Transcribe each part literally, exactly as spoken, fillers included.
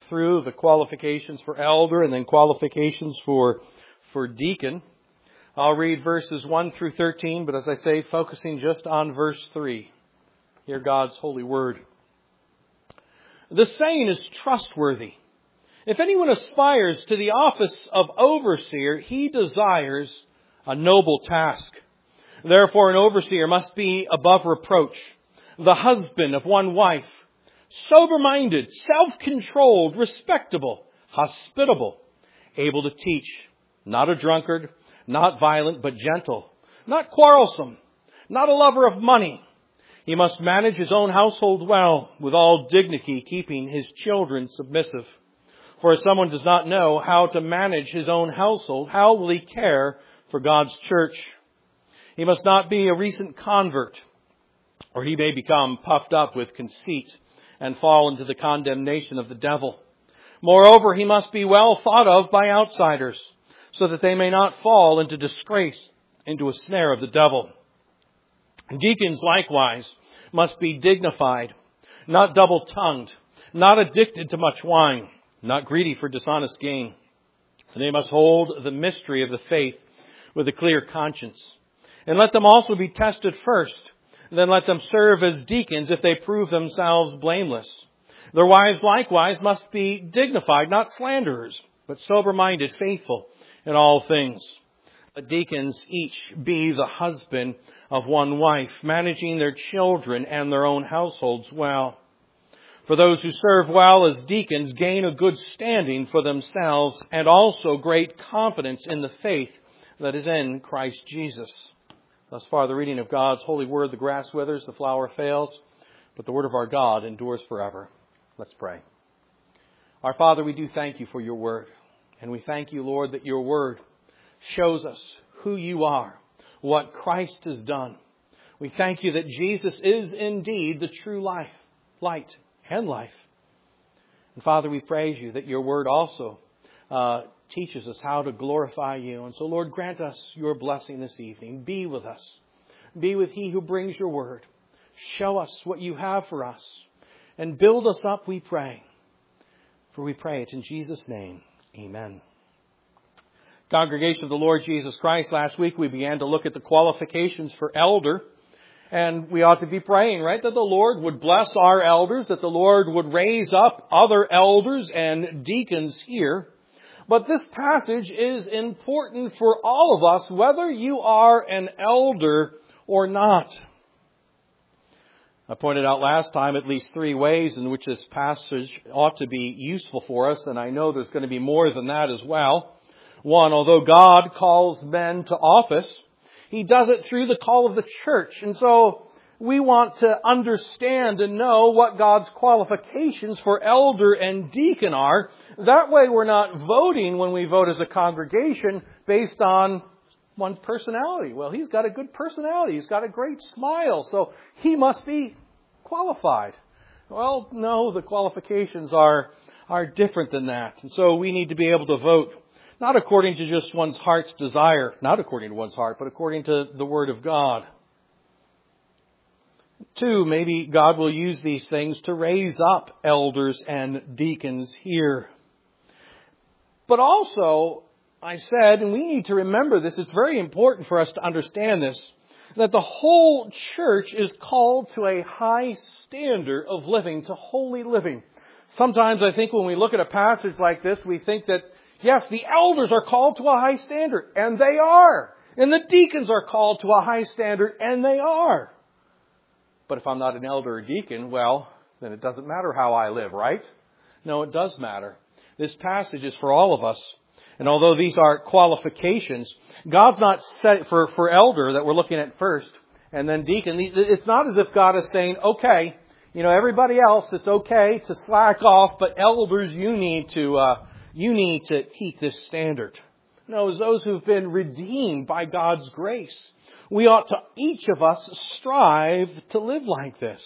through the qualifications for elder and then qualifications for, for deacon. I'll read verses one through thirteen, but as I say, focusing just on verse three. Hear God's holy word. The saying is trustworthy. If anyone aspires to the office of overseer, he desires a noble task. Therefore, an overseer must be above reproach, the husband of one wife, sober-minded, self-controlled, respectable, hospitable, able to teach, not a drunkard, not violent, but gentle, not quarrelsome, not a lover of money. He must manage his own household well, with all dignity, keeping his children submissive. For if someone does not know how to manage his own household, how will he care for God's church? He must not be a recent convert, or he may become puffed up with conceit and fall into the condemnation of the devil. Moreover, he must be well thought of by outsiders, so that they may not fall into disgrace, into a snare of the devil. Deacons likewise must be dignified, not double-tongued, not addicted to much wine, not greedy for dishonest gain. And they must hold the mystery of the faith with a clear conscience. And let them also be tested first. Then let them serve as deacons if they prove themselves blameless. Their wives likewise must be dignified, not slanderers, but sober-minded, faithful in all things. Let deacons each be the husband of one wife, managing their children and their own households well. For those who serve well as deacons gain a good standing for themselves and also great confidence in the faith that is in Christ Jesus. Thus far, the reading of God's holy word. The grass withers, the flower fails, but the word of our God endures forever. Let's pray. Our Father, we do thank you for your word. And we thank you, Lord, that your word shows us who you are, what Christ has done. We thank you that Jesus is indeed the true life, light, and life. And Father, we praise you that your word also uh, teaches us how to glorify you. And so, Lord, grant us your blessing this evening. Be with us. Be with he who brings your word. Show us what you have for us. And build us up, we pray. For we pray it in Jesus' name. Amen. Congregation of the Lord Jesus Christ, last week we began to look at the qualifications for elder. And we ought to be praying, right, that the Lord would bless our elders, that the Lord would raise up other elders and deacons here. But this passage is important for all of us, whether you are an elder or not. I pointed out last time at least three ways in which this passage ought to be useful for us, and I know there's going to be more than that as well. One, although God calls men to office, He does it through the call of the church. And so we want to understand and know what God's qualifications for elder and deacon are. That way we're not voting when we vote as a congregation based on one's personality. Well, he's got a good personality. He's got a great smile, so he must be qualified. Well, no, the qualifications are, are different than that. And so we need to be able to vote not according to just one's heart's desire, not according to one's heart, but according to the Word of God. Two, maybe God will use these things to raise up elders and deacons here. But also, I said, and we need to remember this, it's very important for us to understand this, that the whole church is called to a high standard of living, to holy living. Sometimes I think when we look at a passage like this, we think that, yes, the elders are called to a high standard, and they are. And the deacons are called to a high standard, and they are. But if I'm not an elder or deacon, well, then it doesn't matter how I live, right? No, it does matter. This passage is for all of us. And although these are qualifications, God's not set for, for elder that we're looking at first, and then deacon. It's not as if God is saying, okay, you know, everybody else, it's okay to slack off, but elders, you need to, uh, you need to keep this standard. No, as those who've been redeemed by God's grace, we ought to, each of us, strive to live like this.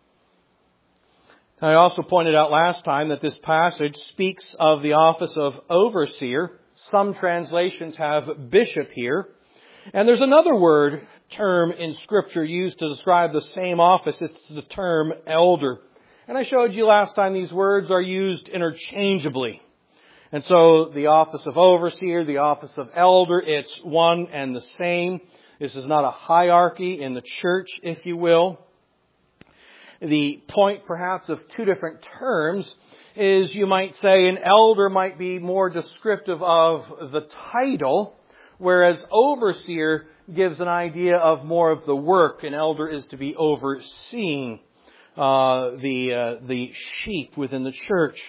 I also pointed out last time that this passage speaks of the office of overseer. Some translations have bishop here. And there's another word, term in Scripture used to describe the same office. It's the term elder. And I showed you last time these words are used interchangeably. And so the office of overseer, the office of elder, it's one and the same. This is not a hierarchy in the church, if you will. The point perhaps of two different terms is you might say an elder might be more descriptive of the title, whereas overseer gives an idea of more of the work. An elder is to be overseeing uh, the uh, the sheep within the church.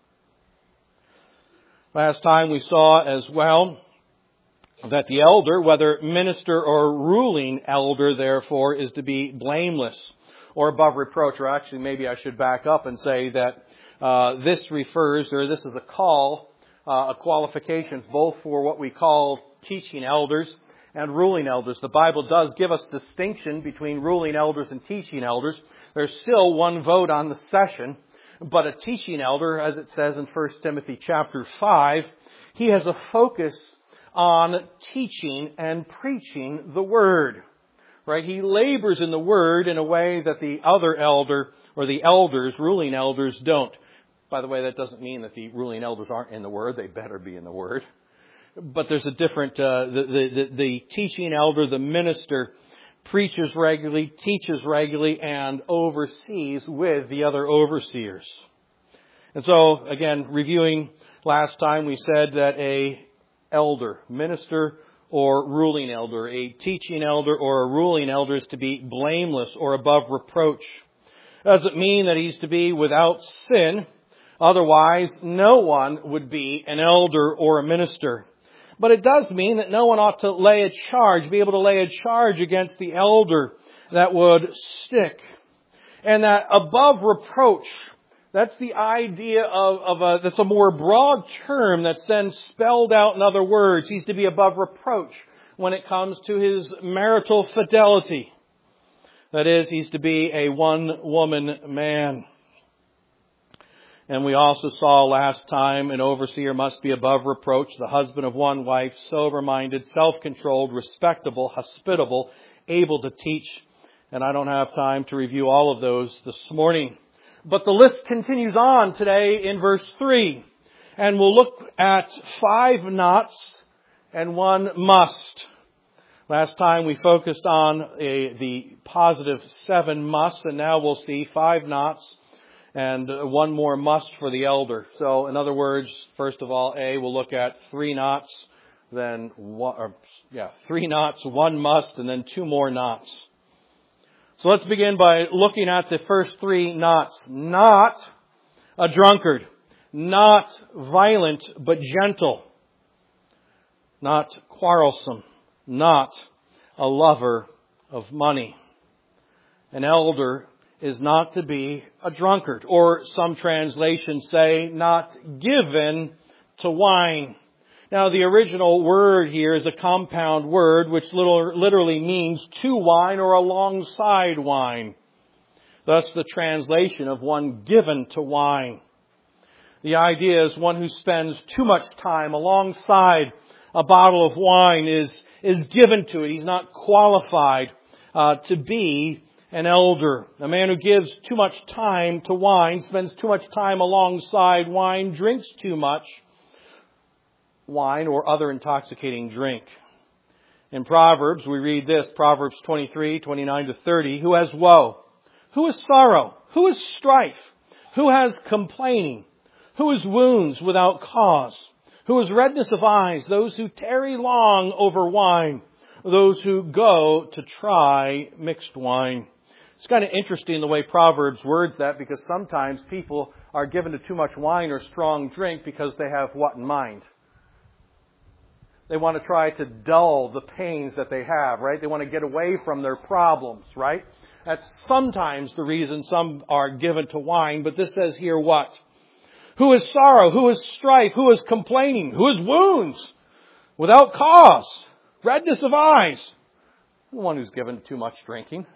Last time we saw as well that the elder, whether minister or ruling elder, therefore, is to be blameless or above reproach. Or actually, maybe I should back up and say that uh, this refers, or this is a call, uh, a qualification, both for what we call teaching elders and ruling elders. The Bible does give us distinction between ruling elders and teaching elders. There's still one vote on the session, but a teaching elder, as it says in First Timothy chapter five, he has a focus on teaching and preaching the Word. Right? He labors in the Word in a way that the other elder, or the elders, ruling elders, don't. By the way, that doesn't mean that the ruling elders aren't in the Word. They better be in the Word. But there's a different, uh, the, the, the, the teaching elder, the minister, preaches regularly, teaches regularly, and oversees with the other overseers. And so, again, reviewing last time, we said that a elder, minister, or ruling elder, a teaching elder or a ruling elder is to be blameless or above reproach. Doesn't mean that he's to be without sin. Otherwise, no one would be an elder or a minister. But it does mean that no one ought to lay a charge, be able to lay a charge against the elder that would stick. And that above reproach, that's the idea of, of a, that's a more broad term that's then spelled out in other words. He's to be above reproach when it comes to his marital fidelity. That is, he's to be a one-woman man. And we also saw last time an overseer must be above reproach, the husband of one wife, sober-minded, self-controlled, respectable, hospitable, able to teach. And I don't have time to review all of those this morning. But the list continues on today in verse three. And we'll look at five nots and one must. Last time we focused on a, the positive seven musts, and now we'll see five nots and one more must for the elder. So, in other words, first of all, A, we'll look at three knots, then one, or, yeah, three knots, one must, and then two more knots. So let's begin by looking at the first three knots. Not a drunkard, not violent but gentle, not quarrelsome, not a lover of money. An elder is not to be a drunkard, or some translations say not given to wine. Now the original word here is a compound word which literally means to wine or alongside wine. Thus the translation of one given to wine. The idea is one who spends too much time alongside a bottle of wine is, is given to it. He's not qualified uh, to be an elder. A man who gives too much time to wine, spends too much time alongside wine, drinks too much wine or other intoxicating drink. In Proverbs, we read this, Proverbs twenty-three, twenty-nine to thirty, who has woe? Who has sorrow? Who has strife? Who has complaining? Who has wounds without cause? Who has redness of eyes? Those who tarry long over wine. Those who go to try mixed wine. It's kind of interesting the way Proverbs words that, because sometimes people are given to too much wine or strong drink because they have what in mind? They want to try to dull the pains that they have, right? They want to get away from their problems, right? That's sometimes the reason some are given to wine, but this says here what? Who is sorrow? Who is strife? Who is complaining? Who is wounds without cause? Redness of eyes. The one who's given too much drinking.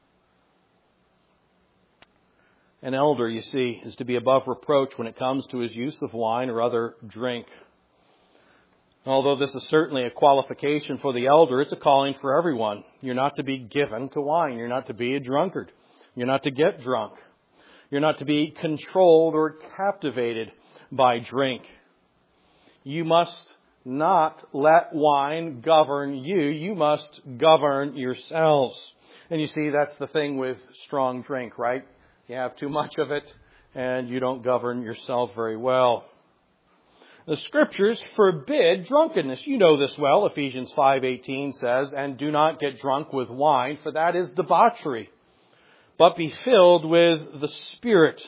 An elder, you see, is to be above reproach when it comes to his use of wine or other drink. Although this is certainly a qualification for the elder, it's a calling for everyone. You're not to be given to wine. You're not to be a drunkard. You're not to get drunk. You're not to be controlled or captivated by drink. You must not let wine govern you. You must govern yourselves. And you see, that's the thing with strong drink, right? You have too much of it and you don't govern yourself very well. The Scriptures forbid drunkenness. You know this well. Ephesians five eighteen says, "And do not get drunk with wine, for that is debauchery, but be filled with the Spirit."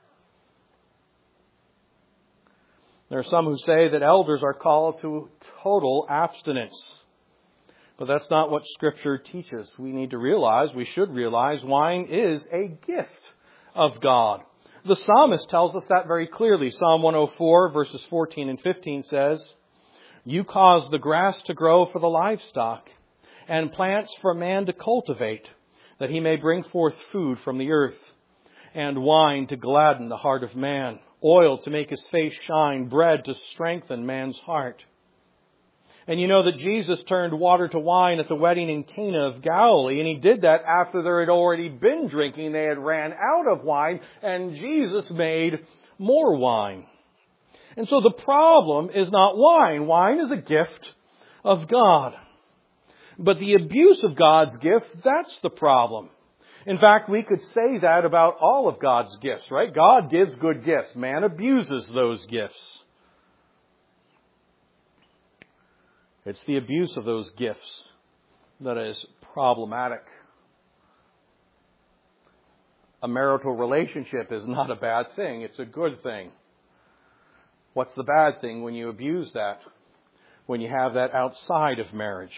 There are some who say that elders are called to total abstinence. But that's not what Scripture teaches. We need to realize, we should realize, wine is a gift of God. The psalmist tells us that very clearly. Psalm one oh four, verses fourteen and fifteen says, "You cause the grass to grow for the livestock, and plants for man to cultivate, that he may bring forth food from the earth, and wine to gladden the heart of man, oil to make his face shine, bread to strengthen man's heart." And you know that Jesus turned water to wine at the wedding in Cana of Galilee, and He did that after there had already been drinking. They had ran out of wine, and Jesus made more wine. And so the problem is not wine. Wine is a gift of God. But the abuse of God's gift, that's the problem. In fact, we could say that about all of God's gifts, right? God gives good gifts. Man abuses those gifts. It's the abuse of those gifts that is problematic. A marital relationship is not a bad thing. It's a good thing. What's the bad thing? When you abuse that, when you have that outside of marriage.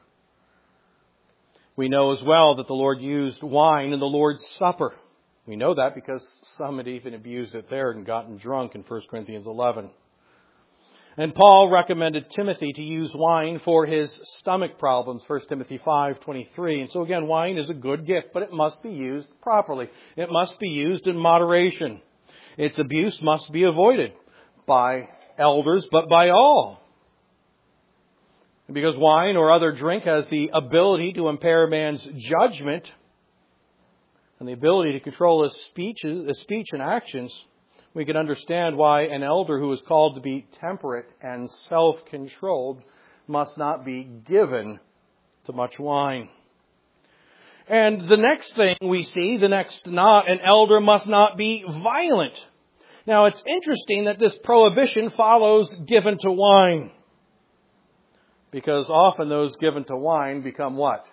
We know as well that the Lord used wine in the Lord's Supper. We know that because some had even abused it there and gotten drunk in First Corinthians eleven. And Paul recommended Timothy to use wine for his stomach problems, First Timothy five twenty-three. And so again, wine is a good gift, but it must be used properly. It must be used in moderation. Its abuse must be avoided by elders, but by all. Because wine or other drink has the ability to impair man's judgment and the ability to control his speech, his speech and actions, we can understand why an elder who is called to be temperate and self-controlled must not be given to much wine. And the next thing we see, the next not, an elder must not be violent. Now it's interesting that this prohibition follows given to wine. Because often those given to wine become what?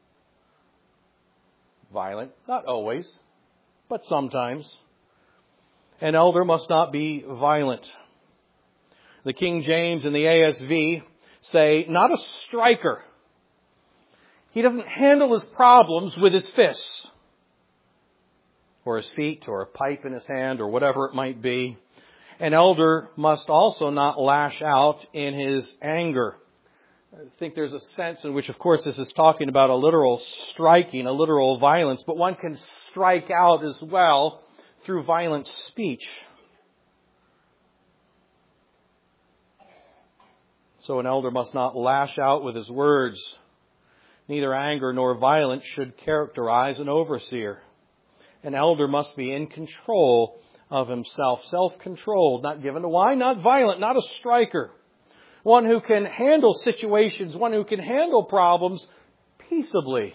Violent. Not always, but sometimes. An elder must not be violent. The King James and the A S V say, not a striker. He doesn't handle his problems with his fists, or his feet, or a pipe in his hand, or whatever it might be. An elder must also not lash out in his anger. I think there's a sense in which, of course, this is talking about a literal striking, a literal violence, but one can strike out as well through violent speech. So an elder must not lash out with his words. Neither anger nor violence should characterize an overseer. An elder must be in control of himself, self-controlled, not given to wine, not violent, not a striker. One who can handle situations, one who can handle problems peaceably.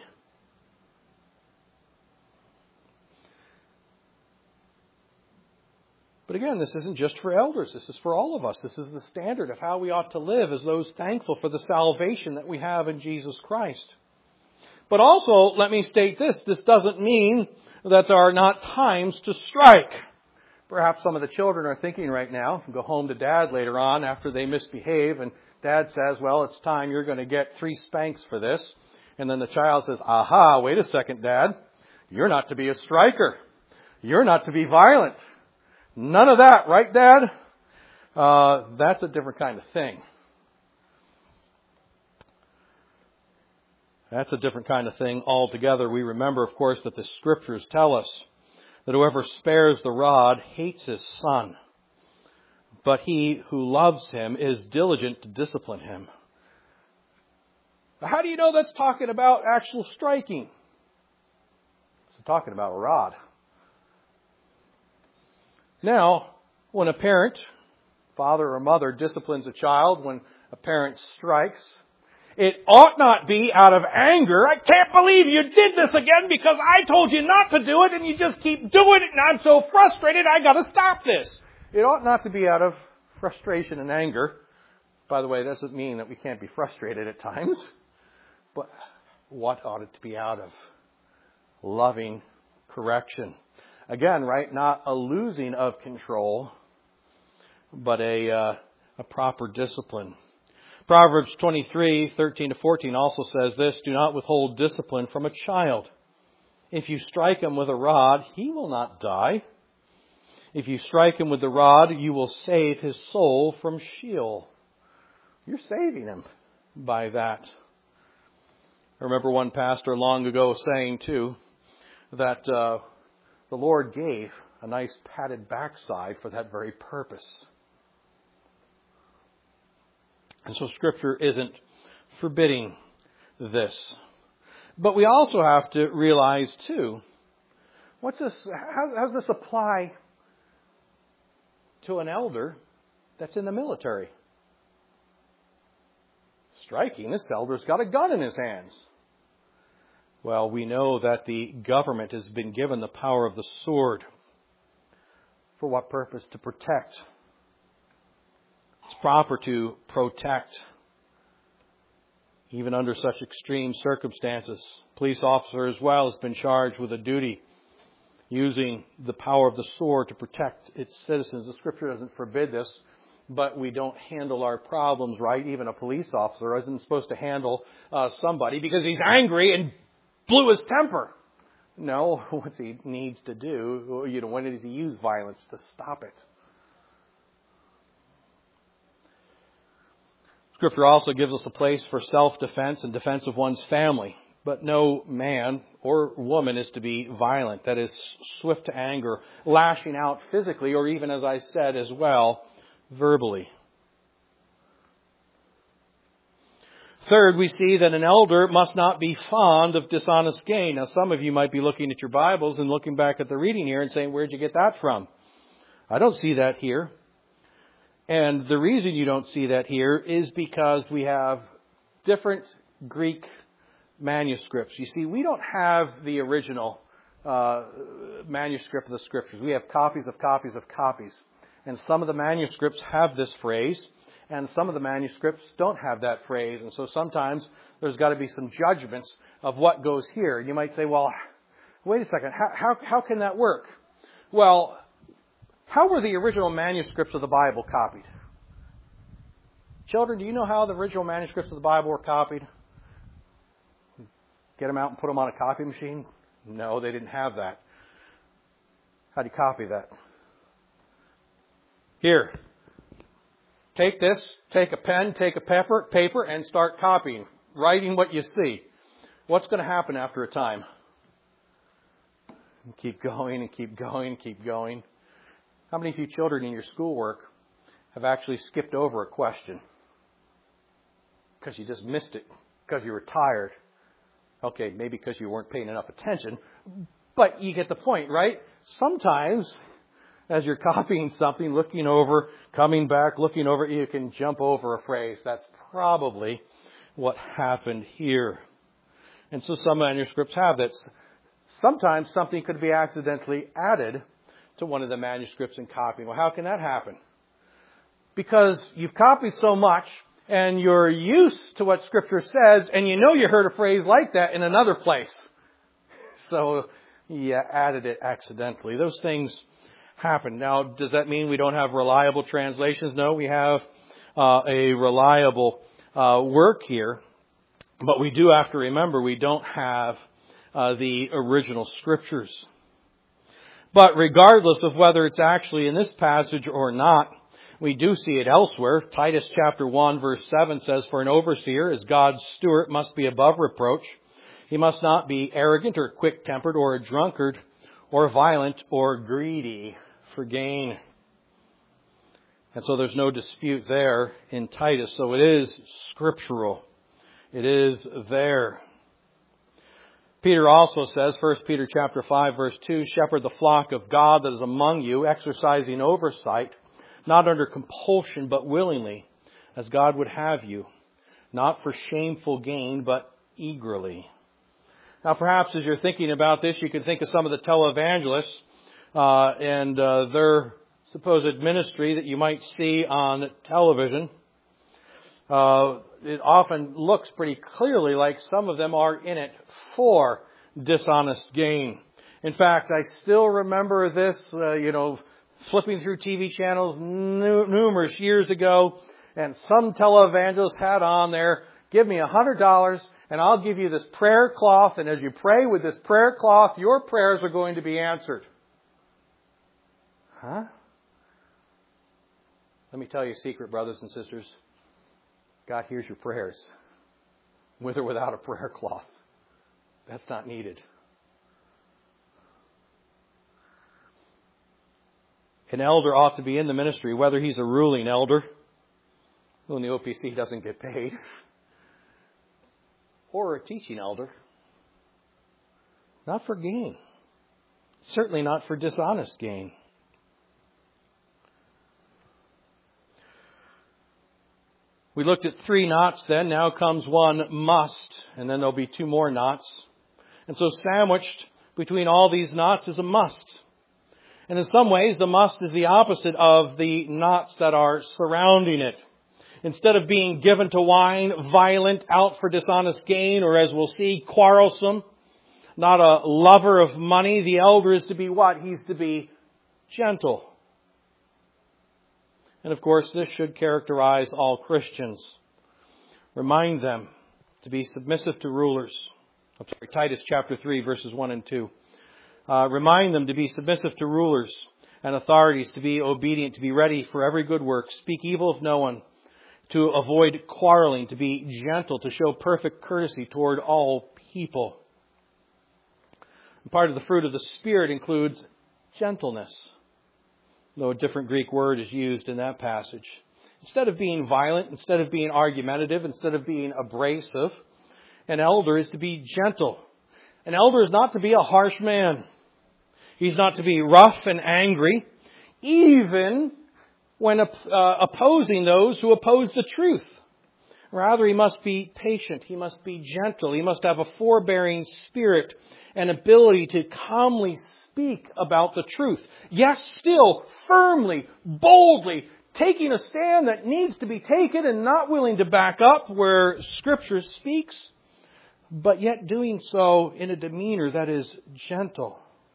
But again, this isn't just for elders. This is for all of us. This is the standard of how we ought to live as those thankful for the salvation that we have in Jesus Christ. But also, let me state this. This doesn't mean that there are not times to strike. Perhaps some of the children are thinking right now, go home to Dad later on after they misbehave, and Dad says, well, it's time, you're going to get three spanks for this. And then the child says, aha, wait a second, Dad. You're not to be a striker. You're not to be violent. None of that, right, Dad? Uh, that's a different kind of thing. That's a different kind of thing altogether. We remember, of course, that the Scriptures tell us that whoever spares the rod hates his son, but he who loves him is diligent to discipline him. How do you know that's talking about actual striking? It's talking about a rod. Now, when a parent, father or mother, disciplines a child, when a parent strikes, it ought not be out of anger. I can't believe you did this again because I told you not to do it and you just keep doing it and I'm so frustrated I got to stop this. It ought not to be out of frustration and anger. By the way, that doesn't mean that we can't be frustrated at times. But what ought it to be out of? Loving correction. Again, right, not a losing of control, but a, uh, a proper discipline. Proverbs twenty-three, thirteen to fourteen also says this, do not withhold discipline from a child. If you strike him with a rod, he will not die. If you strike him with the rod, you will save his soul from Sheol. You're saving him by that. I remember one pastor long ago saying, too, that uh, the Lord gave a nice padded backside for that very purpose. And so Scripture isn't forbidding this. But we also have to realize, too, what's this? How, how does this apply to an elder that's in the military? Striking, this elder's got a gun in his hands. Well, we know that the government has been given the power of the sword. For what purpose? To protect. It's proper to protect, even under such extreme circumstances. Police officer as well has been charged with a duty using the power of the sword to protect its citizens. The Scripture doesn't forbid this, but we don't handle our problems right. Even a police officer isn't supposed to handle uh, somebody because he's angry and blew his temper. No, what he needs to do, you know, when does he use violence to stop it? Scripture also gives us a place for self-defense and defense of one's family. But no man or woman is to be violent, that is, swift to anger, lashing out physically, or even, as I said as well, verbally. Third, we see that an elder must not be fond of dishonest gain. Now, some of you might be looking at your Bibles and looking back at the reading here and saying, where'd you get that from? I don't see that here. And the reason you don't see that here is because we have different Greek manuscripts. You see, we don't have the original uh, manuscript of the Scriptures. We have copies of copies of copies. And some of the manuscripts have this phrase, and some of the manuscripts don't have that phrase. And so sometimes there's got to be some judgments of what goes here. And you might say, well, wait a second, how, how, how can that work? Well, how were the original manuscripts of the Bible copied? Children, do you know how the original manuscripts of the Bible were copied? Get them out and put them on a copy machine? No, they didn't have that. How do you copy that? Here. Take this, take a pen, take a paper, paper, and start copying, writing what you see. What's going to happen after a time? Keep going and keep going and keep going. How many of you children in your schoolwork have actually skipped over a question because you just missed it, because you were tired? Okay, maybe because you weren't paying enough attention, but you get the point, right? Sometimes, as you're copying something, looking over, coming back, looking over, you can jump over a phrase. That's probably what happened here. And so some manuscripts have that. Sometimes something could be accidentally added to one of the manuscripts in copying. Well, how can that happen? Because you've copied so much and you're used to what Scripture says, and you know you heard a phrase like that in another place. So you added it accidentally. Those things happen. Now, does that mean we don't have reliable translations? No, we have uh, a reliable uh, work here. But we do have to remember we don't have uh, the original Scriptures. But regardless of whether it's actually in this passage or not, we do see it elsewhere. Titus chapter one verse seven says, for an overseer as God's steward must be above reproach. He must not be arrogant or quick-tempered or a drunkard or violent or greedy for gain. And so there's no dispute there in Titus. So it is scriptural. It is there. Peter also says, First Peter chapter five, verse two, shepherd the flock of God that is among you, exercising oversight, not under compulsion, but willingly, as God would have you, not for shameful gain, but eagerly. Now, perhaps as you're thinking about this, you can think of some of the televangelists uh, and uh, their supposed ministry that you might see on television. Uh, it often looks pretty clearly like some of them are in it for dishonest gain. In fact, I still remember this, uh, you know, flipping through T V channels nu- numerous years ago, and some televangelist had on there, give me a hundred dollars and I'll give you this prayer cloth, and as you pray with this prayer cloth, your prayers are going to be answered. Huh? Let me tell you a secret, brothers and sisters. God hears your prayers, with or without a prayer cloth. That's not needed. An elder ought to be in the ministry, whether he's a ruling elder, who in the O P C doesn't get paid, or a teaching elder. Not for gain. Certainly not for dishonest gain. We looked at three knots then. Now comes one must. And then there'll be two more knots. And so sandwiched between all these knots is a must. And in some ways, the must is the opposite of the knots that are surrounding it. Instead of being given to wine, violent, out for dishonest gain, or as we'll see, quarrelsome, not a lover of money, the elder is to be what? He's to be gentle. And of course, this should characterize all Christians. Remind them to be submissive to rulers. I'm sorry, Titus chapter three, verses one and two. Uh, remind them to be submissive to rulers and authorities, to be obedient, to be ready for every good work, speak evil of no one, to avoid quarreling, to be gentle, to show perfect courtesy toward all people. And part of the fruit of the Spirit includes gentleness, though a different Greek word is used in that passage. Instead of being violent, instead of being argumentative, instead of being abrasive, an elder is to be gentle. An elder is not to be a harsh man. He's not to be rough and angry, even when uh, opposing those who oppose the truth. Rather, he must be patient. He must be gentle. He must have a forbearing spirit and ability to calmly speak about the truth. Yes, still firmly, boldly, taking a stand that needs to be taken and not willing to back up where Scripture speaks, but yet doing so in a demeanor that is gentle.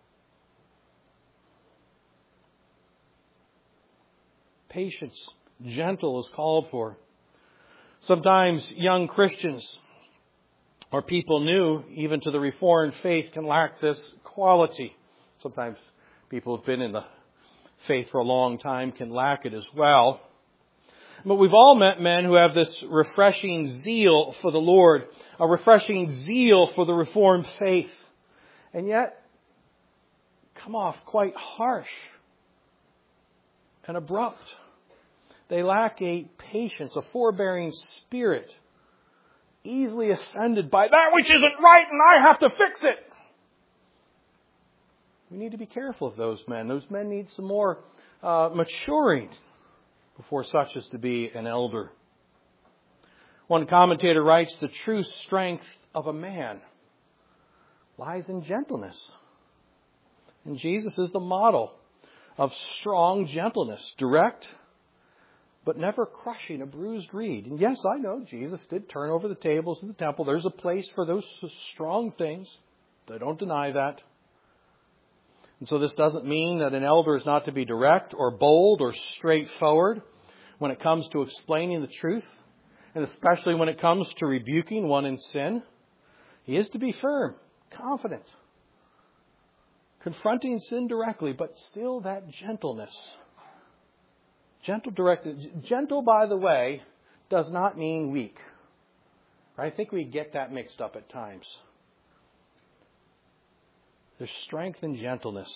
Patience, gentle is called for. Sometimes young Christians or people new, even to the Reformed faith, can lack this quality. Sometimes people who've been in the faith for a long time can lack it as well. But we've all met men who have this refreshing zeal for the Lord, a refreshing zeal for the Reformed faith, and yet come off quite harsh and abrupt. They lack a patience, a forbearing spirit, easily offended by that which isn't right and I have to fix it. We need to be careful of those men. Those men need some more uh, maturing before such is to be an elder. One commentator writes, the true strength of a man lies in gentleness. And Jesus is the model of strong gentleness, direct, but never crushing a bruised reed. And yes, I know Jesus did turn over the tables in the temple. There's a place for those strong things. I don't deny that. And so this doesn't mean that an elder is not to be direct or bold or straightforward when it comes to explaining the truth, and especially when it comes to rebuking one in sin. He is to be firm, confident, confronting sin directly, but still that gentleness. Gentle, directed. Gentle, by the way, does not mean weak. I think we get that mixed up at times. There's strength in gentleness.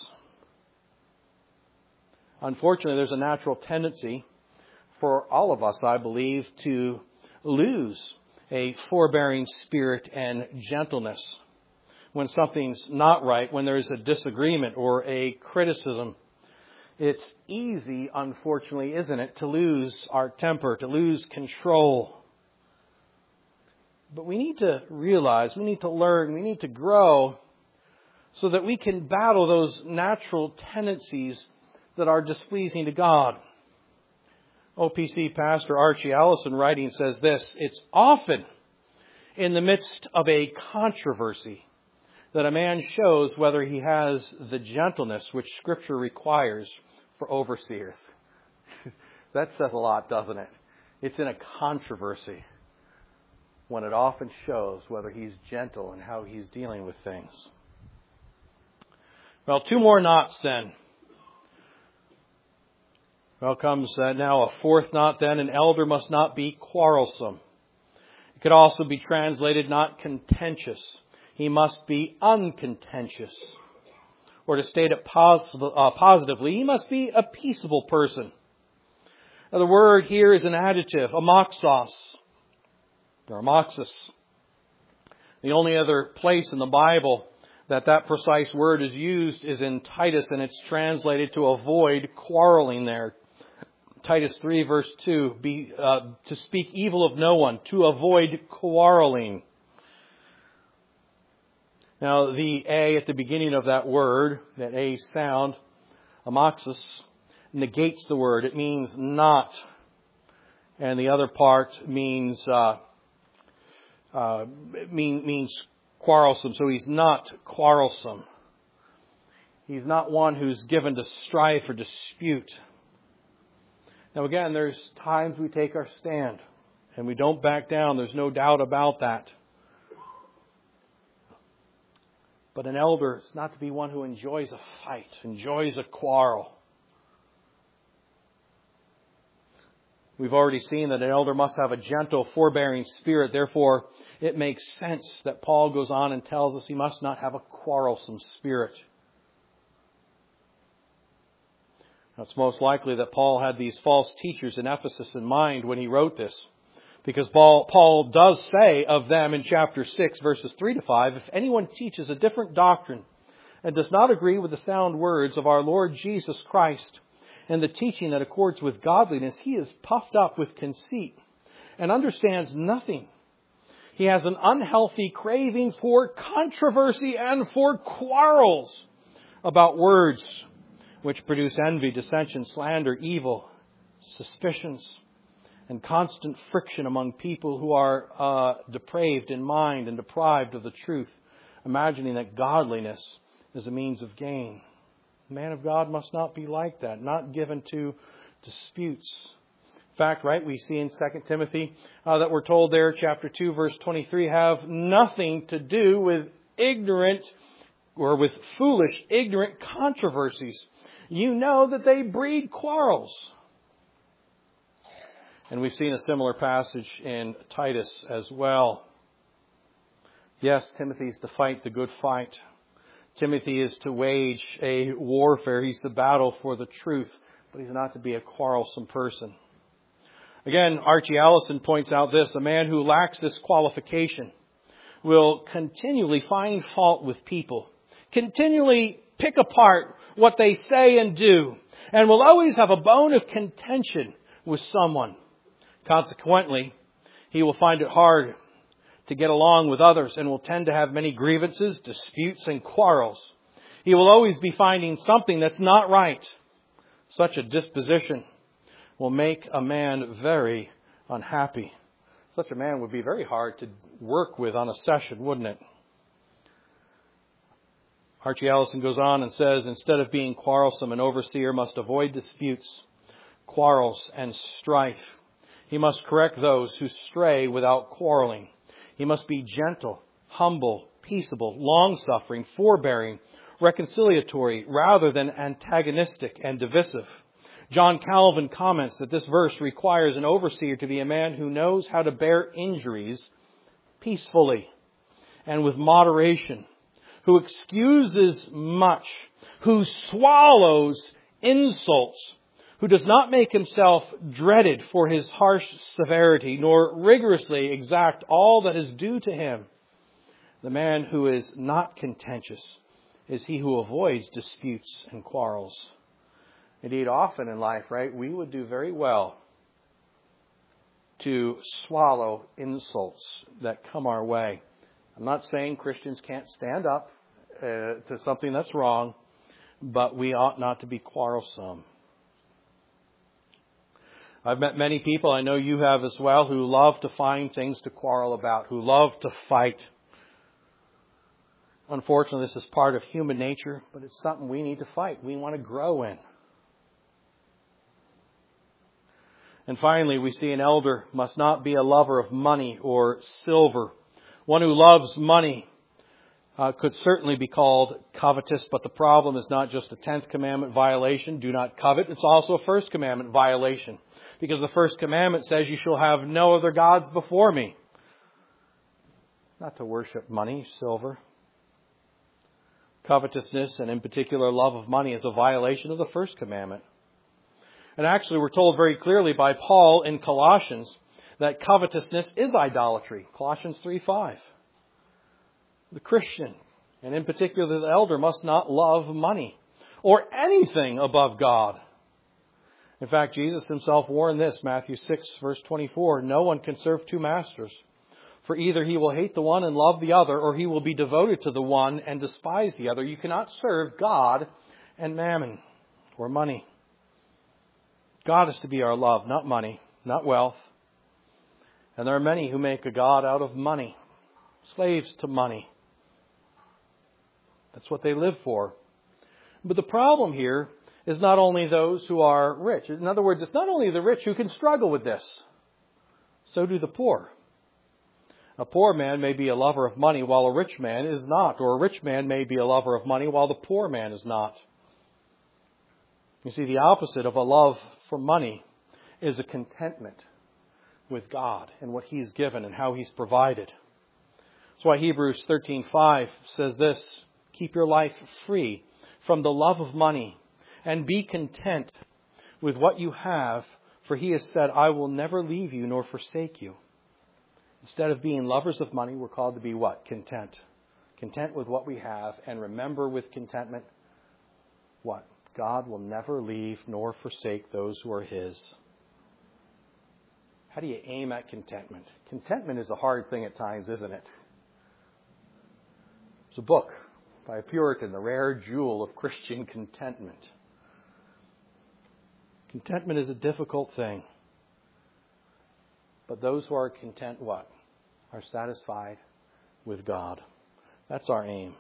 Unfortunately, there's a natural tendency for all of us, I believe, to lose a forbearing spirit and gentleness. when something's not right, when there's a disagreement or a criticism. It's easy, unfortunately, isn't it, to lose our temper, to lose control. But we need to realize, we need to learn, we need to grow so that we can battle those natural tendencies that are displeasing to God. O P C pastor Archie Allison writing says this: it's often in the midst of a controversy that a man shows whether he has the gentleness which Scripture requires for overseers. That says a lot, doesn't it? It's in a controversy when it often shows whether he's gentle and how he's dealing with things. Well, two more knots then. Well, comes uh, now a fourth knot then. An elder must not be quarrelsome. It could also be translated not contentious. He must be uncontentious. Or to state it pos- uh, positively, he must be a peaceable person. Now, the word here is an adjective, amoxos, or amoxis. The only other place in the Bible that that precise word is used is in Titus, and it's translated to avoid quarreling there. Titus three verse two, be, uh, to speak evil of no one, to avoid quarreling. Now, the A at the beginning of that word, that A sound, amoxis, negates the word. It means not. And the other part means uh, uh, mean, means quarrelsome. So he's not quarrelsome. He's not one who's given to strife or dispute. Now again, there's times we take our stand and we don't back down. There's no doubt about that. But an elder is not to be one who enjoys a fight, enjoys a quarrel. We've already seen that an elder must have a gentle, forbearing spirit. Therefore, it makes sense that Paul goes on and tells us he must not have a quarrelsome spirit. Now, it's most likely that Paul had these false teachers in Ephesus in mind when he wrote this. Because Paul, Paul does say of them in chapter six, verses three to five, if anyone teaches a different doctrine and does not agree with the sound words of our Lord Jesus Christ and the teaching that accords with godliness, he is puffed up with conceit and understands nothing. He has an unhealthy craving for controversy and for quarrels about words which produce envy, dissension, slander, evil, suspicions, and constant friction among people who are uh, depraved in mind and deprived of the truth, imagining that godliness is a means of gain. The man of God must not be like that, not given to disputes. In fact, right, we see in Second Timothy uh, that we're told there, chapter two, verse twenty-three, have nothing to do with ignorant or with foolish, ignorant controversies. You know that they breed quarrels. And we've seen a similar passage in Titus as well. Yes, Timothy is to fight the good fight. Timothy is to wage a warfare. He's to battle for the truth, but he's not to be a quarrelsome person. Again, Archie Allison points out this: a man who lacks this qualification will continually find fault with people, continually pick apart what they say and do, and will always have a bone of contention with someone. Consequently, he will find it hard to get along with others and will tend to have many grievances, disputes, and quarrels. He will always be finding something that's not right. Such a disposition will make a man very unhappy. Such a man would be very hard to work with on a session, wouldn't it? Archie Allison goes on and says, instead of being quarrelsome, an overseer must avoid disputes, quarrels, and strife. He must correct those who stray without quarreling. He must be gentle, humble, peaceable, long-suffering, forbearing, reconciliatory, rather than antagonistic and divisive. John Calvin comments that this verse requires an overseer to be a man who knows how to bear injuries peacefully and with moderation, who excuses much, who swallows insults, who does not make himself dreaded for his harsh severity, nor rigorously exact all that is due to him, The man who is not contentious is he who avoids disputes and quarrels. Indeed, often in life, right, we would do very well to swallow insults that come our way. I'm not saying Christians can't stand up uh, to something that's wrong, but we ought not to be quarrelsome. I've met many people, I know you have as well, who love to find things to quarrel about, who love to fight. Unfortunately, this is part of human nature, but it's something we need to fight. We want to grow in. And finally, we see an elder must not be a lover of money or silver. One who loves money uh, could certainly be called covetous, but the problem is not just a tenth commandment violation, do not covet. It's also a first commandment violation, because the first commandment says you shall have no other gods before me. Not to worship money, silver. Covetousness, and in particular love of money, is a violation of the first commandment. And actually, we're told very clearly by Paul in Colossians that covetousness is idolatry. Colossians three five. The Christian, and in particular the elder, must not love money or anything above God. In fact, Jesus himself warned this, Matthew six, verse twenty-four, no one can serve two masters, for either he will hate the one and love the other, or he will be devoted to the one and despise the other. You cannot serve God and mammon, or money. God is to be our love, not money, not wealth. And there are many who make a god out of money, slaves to money. That's what they live for. But the problem here is not only those who are rich. In other words, it's not only the rich who can struggle with this. So do the poor. A poor man may be a lover of money while a rich man is not. Or a rich man may be a lover of money while the poor man is not. You see, the opposite of a love for money is a contentment with God and what He's given and how He's provided. That's why Hebrews thirteen five says this, keep your life free from the love of money and be content with what you have, for He has said, I will never leave you nor forsake you. Instead of being lovers of money, we're called to be what? Content. Content with what we have, and remember with contentment what? God will never leave nor forsake those who are His. How do you aim at contentment? Contentment is a hard thing at times, isn't it? There's a book by a Puritan, The Rare Jewel of Christian Contentment. Contentment is a difficult thing. But those who are content, what? Are satisfied with God. That's our aim.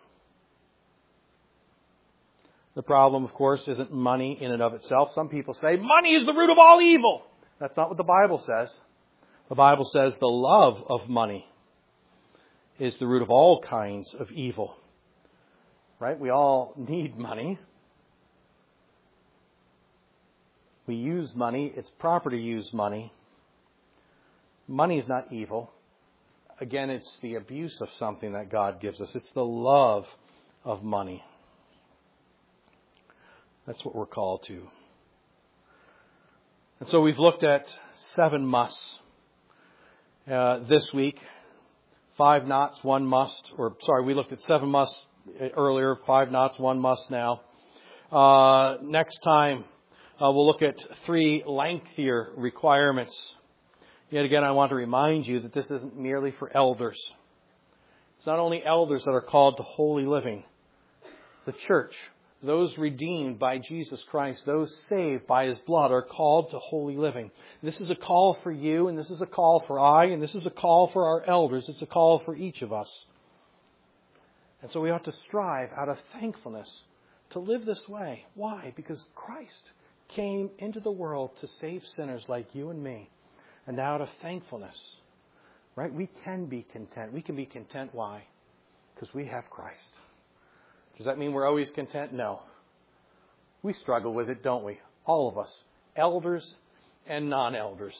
The problem, of course, isn't money in and of itself. Some people say, money is the root of all evil. That's not what the Bible says. The Bible says the love of money is the root of all kinds of evil. Right? We all need money. We use money. It's proper to use money. Money is not evil. Again, it's the abuse of something that God gives us. It's the love of money. That's what we're called to. And so we've looked at seven musts uh, this week. Five nots, one must. Or, sorry, we looked at seven musts earlier. Five nots, one must now. Uh, next time, uh, we'll look at three lengthier requirements. Yet again, I want to remind you that this isn't merely for elders. It's not only elders that are called to holy living. The church, those redeemed by Jesus Christ, those saved by His blood, are called to holy living. This is a call for you, and this is a call for I, and this is a call for our elders. It's a call for each of us. And so we ought to strive out of thankfulness to live this way. Why? Because Christ came into the world to save sinners like you and me. And out of thankfulness, right, we can be content. We can be content. Why? Because we have Christ. Does that mean we're always content? No. We struggle with it, don't we? All of us. Elders and non-elders.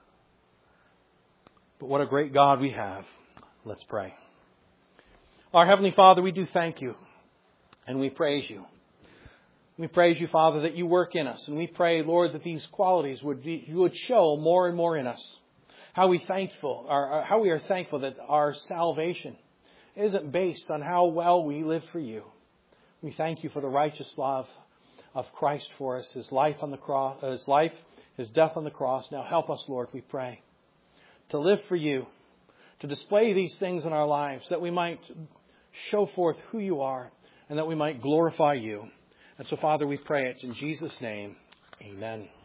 But what a great God we have. Let's pray. Our Heavenly Father, we do thank You. And we praise You. We praise You, Father, that You work in us. And we pray, Lord, that these qualities would be, You would show more and more in us. How we thankful, or how we are thankful that our salvation isn't based on how well we live for you. We thank you for the righteous love of Christ for us, His life on the cross, His life, His death on the cross. Now help us, Lord, we pray, to live for you, to display these things in our lives, that we might show forth who you are and that we might glorify you. And so, Father, we pray it in Jesus' name. Amen.